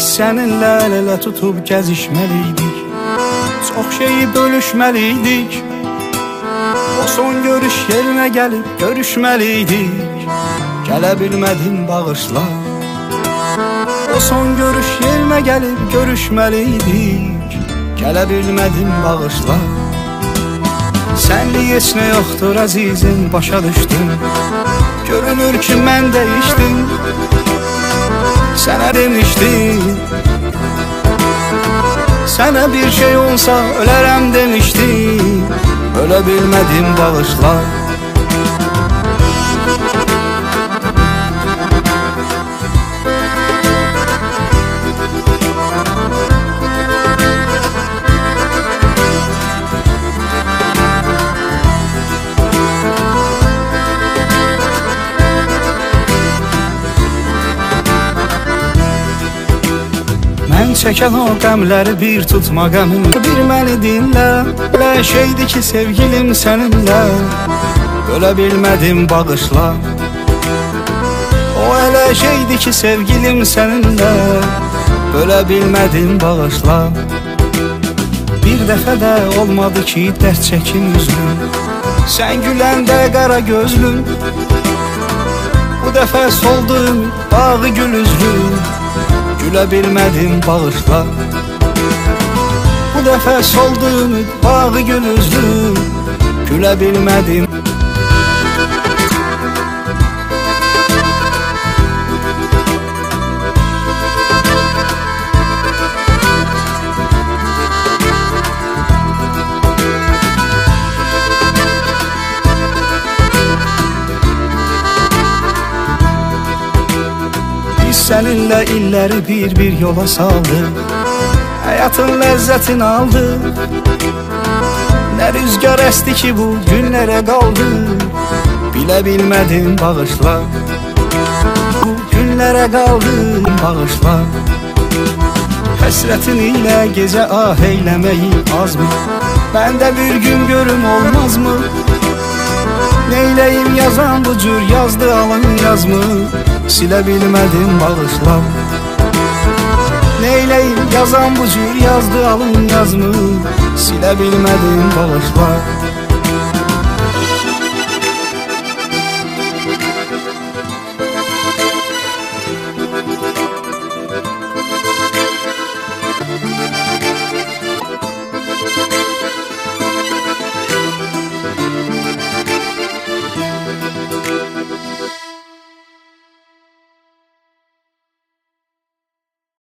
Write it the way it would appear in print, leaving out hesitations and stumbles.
Səninlə əl-ələ tutub gəzişməliydik, çox şeyi bölüşməliydik. O son görüş yerinə gəlib görüşməliydik, gələ bilmədim bağışla. O son görüş yerinə gəlib görüşməliydik, gələ bilmədim bağışla. Sənli heç nə yoxdur əzizim, başa düşdüm. Görünür ki mən dəyişdim, sənə demişdim. Sənə bir şey olsa ölərəm demişdim, ölə bilmədim bağışla. Mən çəkən o qəmləri bir tutma qəmin, bir məni dinlə. Elə şeydi ki sevgilim səninlə, ölə bilmədim bağışla. O elə şeydi ki sevgilim səninlə, ölə bilmədim bağışla. Bir dəfə də olmadı ki dərd çəkim üzlüm, sən güləndə qara gözlüm. Bu dəfə soldu bağı gül üzlüm, gülə bilmədim bağışla. Bu dəfə soldu bağı gül üzlüm, gülə bilmədim. Səninlə illəri bir yola saldıq, həyatın ləzzətini aldıq. Nə rüzgar əsti ki bu günlərə qaldı, bilə bilmədim bağışla. Bu günlərə qaldı bağışla. Həsrətin ilə gecə ah eyləməyi azmı? Məndə bir gün görüm olmazmı? Neyləyim yazan bu cür yazdı alın yazmı? Silə bilmədim bağışla. Neyləyim yazan bu cür yazdı alın yazmı? Silə bilmədim bağışla.